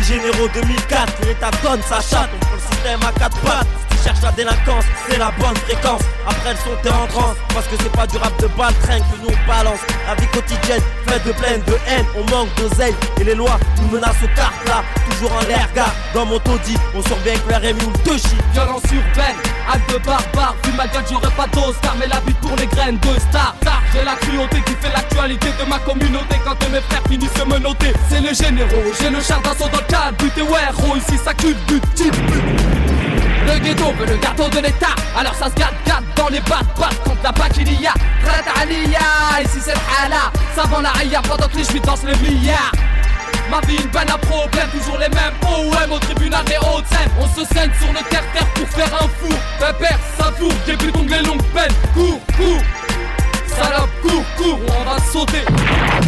généraux 2004, l'État donne sa chatte. On prend le système à 4 pattes. Si tu cherches la délinquance, c'est la bonne fréquence. Après le son t'es en transe, parce que c'est pas du rap de baltringue que nous on balance. La vie quotidienne, faite de pleine de haine. On manque d'oseille et les lois nous menacent aux cartes là. Toujours en l'air gars, dans mon taudis, on surveille avec le RMI ou le Toshi. Violence urbaine, acte de barbare. Vu ma gueule j'aurais pas d'Oscar, mais la vie pour les graines de star. J'ai la cruauté qui fait l'actualité de ma communauté. Quand mes frères finissent de me noter, c'est les généraux. J'ai le char d'assaut dans le cadre, but et ouais, héros, ici ça cul, but, type. Le ghetto veut le gâteau de l'état, alors ça se gâte dans les battes contre la paquiliya. Rat aliya, ici c'est le hala. Ça vend la raya pendant que les juifs dansent le milliard. Ma vie une peine à problème, toujours les mêmes OM au tribunal des Hauts-de-Seine. On se scène sur le terre-terre pour faire un four. Pépère, savoure, début d'ongles les longues peines. Cours, salope, cours, on va sauter.